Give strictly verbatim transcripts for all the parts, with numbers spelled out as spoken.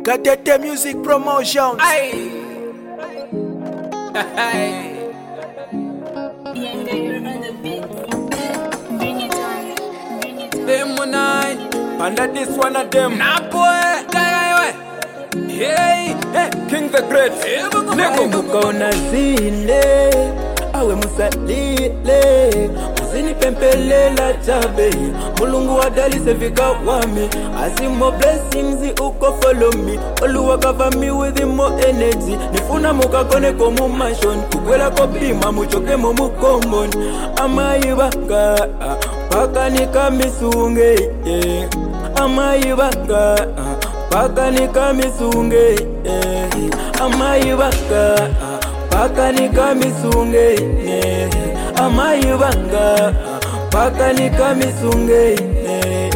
Gatete Music Promotions. Aye. Aye. Younger, you're on the beat. Bring it on, bring it on. Them nine. Under this one of them. Nah boy. Hey, hey, hey. King the Great. Lego. Mukona zile awe musalile muzini pempelela chabe mulungu wadalise vika wami asimo blessings uko follow me Oluwa cover me with more energy nifuna mukakone komu mansion kukwela kopima muchoke mu mukombon amayibanga paka nikamisunge yeah. Amayibanga paka nikamisunge yeah. Amayibanga paka nikamisunge yeah. Amayibanga paka nikamisunge yeah.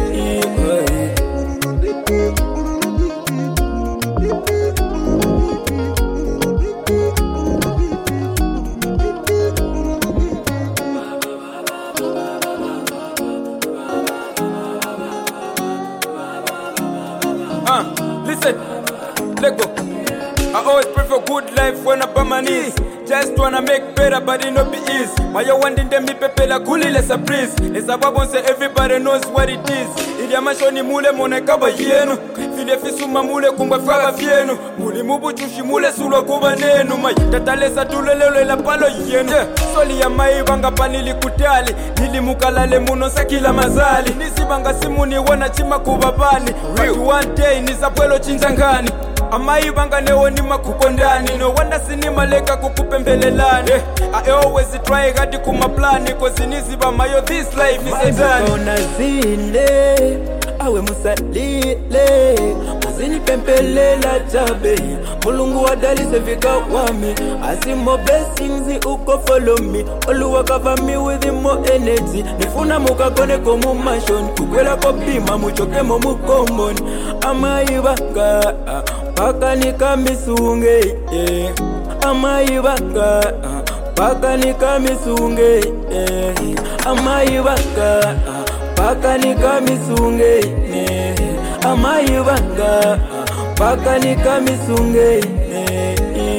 Uh, listen, let go. I always pray for good life when I'm on my knees. Just wanna make better, but it no be easy. Why you wanting them me pepe la kuli les a breeze. Les ababons say everybody knows what it is. Ili amashoni mule mone kaba yenu. File fisuma mule kumba faga fienu. Muli mubu chushi mule sulo kuba nenu. Mai tatalesa tulelele la palo yenu. Yeah. Soli ya mai banga panili kutali. Nili mukalale muno sakila mazali. Nisi banga simuni wana chima kubabani. But one day nisapwelo chinzangani. Amayibanga newo ni makukondani. No wonder sinima leka kukupembelelani. I always try gadi kumaplani. Cause nisiba mayo this life is a done. Mukona zile awe musalile muzini pempelela chabe mulungu wadalise vika wami asimo blessings uko follow me Oluwa cover me with more energy nifuna mukakone komu mansion kukwela kopima muchoke mu mukombon amayibanga paka nikamisunge yeah. Amayibanga paka nikamisunge yeah. Amayibanga paka nikamisunge yeah. Amayibanga paka nikamisunge yeah.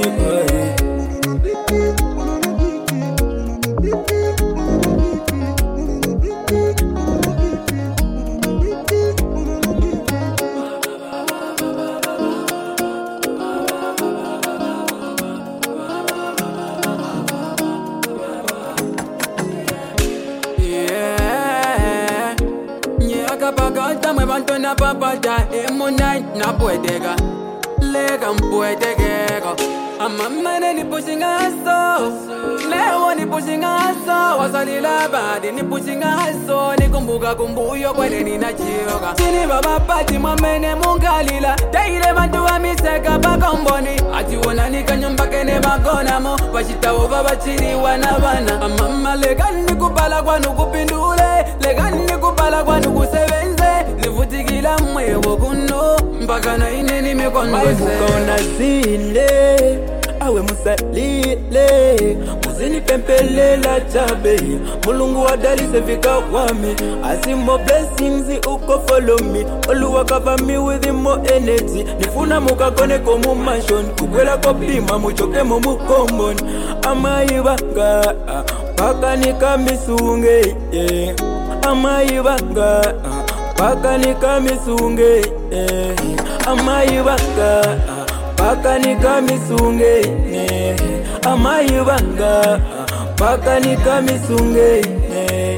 Paganta me vanto na papata emo night na poetega lega mpoetega amamane ni pushing aso lewo ni pushing aso wasalila badi ni pushing aso ni kumbuka kumbuyo kwele ni nachioga chini baba pati mamene mungalila teile bantu wa miseka bakomboni ati wona ni kanyumba kene bagona mo bashitawo baba chini wana bana amama lega ni kubala kwanu kupindule lega ni kubala kwanu kusebenze nivutikila mwewo kuno mpaka na ine nimekondese mukona zile awe musalile muzini pempelela chabe mulungu wadalise vika wami asimo blessings uko follow me Oluwa cover me with more energy nifuna mukakone komu mansion kukwela kopima muchoke mu mukombon amayibanga paka nikamisunge yeah. Amayibanga paka nikamisunge yeah. Amayibanga paka nikamisunge yeah. Amayibanga paka nikamisunge yeah.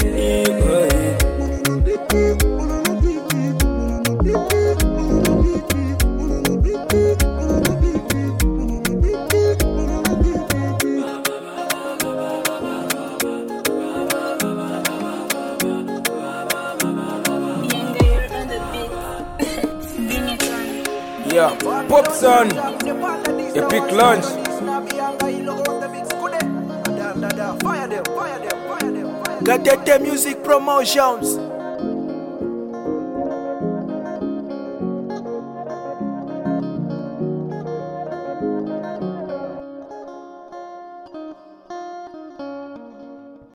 Younger, you're on the beat. Bring it on. Yeah, Pop Son, Epic Lunch. Gatete Music Promotions.